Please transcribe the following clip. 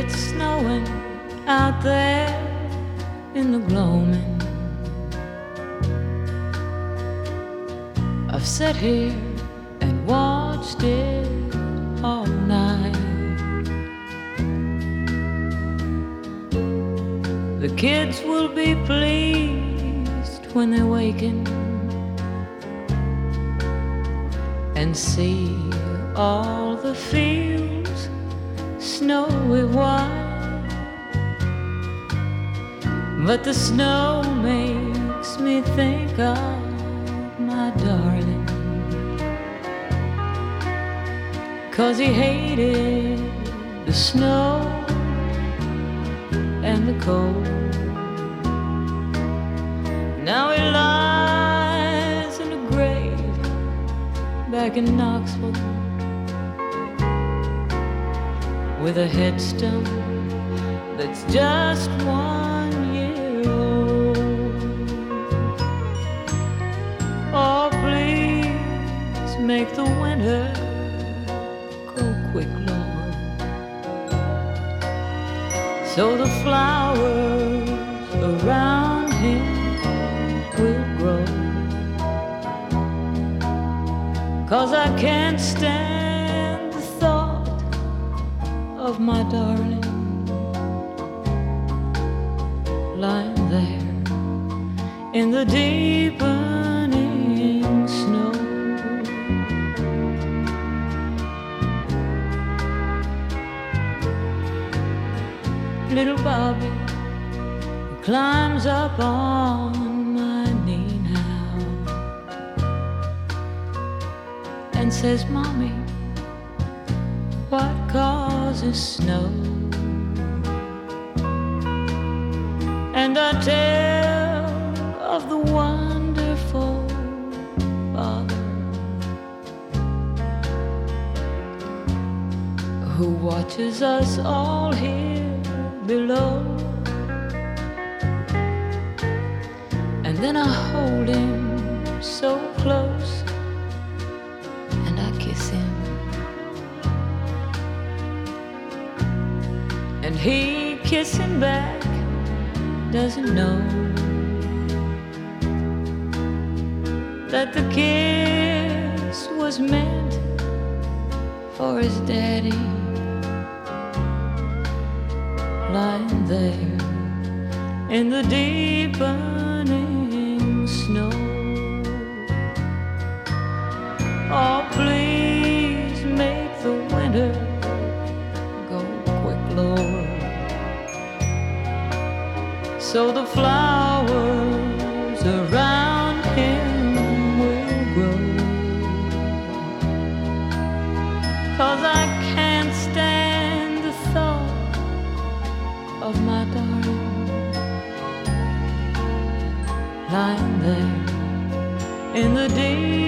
it's snowing out there in the gloaming. I've sat here and watched it all night. The kids will be pleased when they waken and see all the fields snowy white. But the snow makes me think of my darling, 'cause he hated the snow and the cold. Now he lies in a grave back in Knoxville with a headstone that's just 1 year old. Oh, please make the winter go quick, Lord, so the flowers around him will grow. 'Cause I can't stand the thought of my darling lying there in the deepening snow. Little Bobby climbs up on my knee now and says, "Mommy, what causes snow?" And I tell of the wonderful Father who watches us all here below. And then I hold him so close and I kiss him, and he kissing back doesn't know that the kiss was meant for his daddy lying there in the deepening snow. Oh, please make the winter go quick, Lord, so the flowers around him will grow. 'Cause I can't stand the thought of my darling lying there in the deep